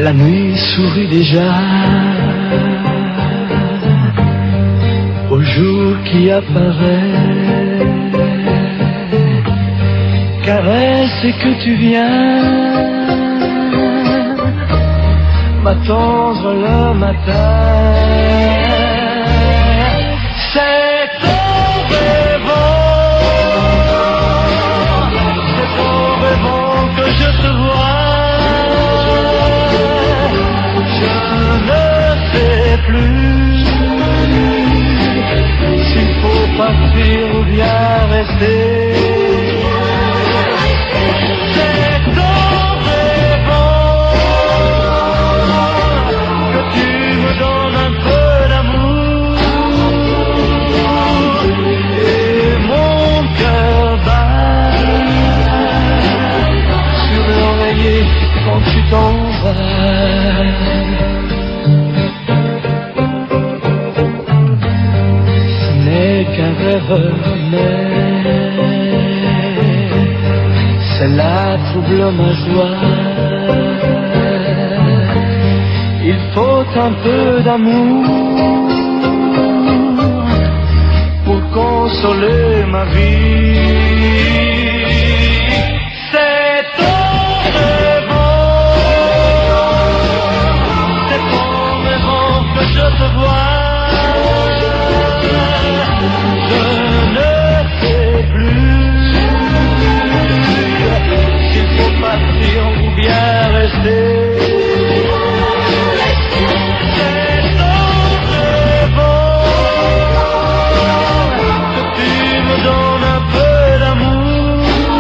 La nuit sourit déjà au jour qui apparaît. Caresse et que tu viens m'attendre le matin. C'est en rêvant que je te vois. Je ne sais plus s'il faut partir ou bien rester. Quand tu t'en vas, ce n'est qu'un rêve, mais cela trouble ma joie. Il faut un peu d'amour pour consoler ma vie. Je te vois, je ne sais plus s'il faut partir ou bien rester. C'est en rêvant que tu me donnes un peu d'amour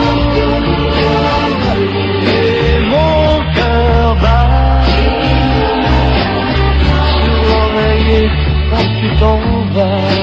et mon cœur bat quand tu t'en vas.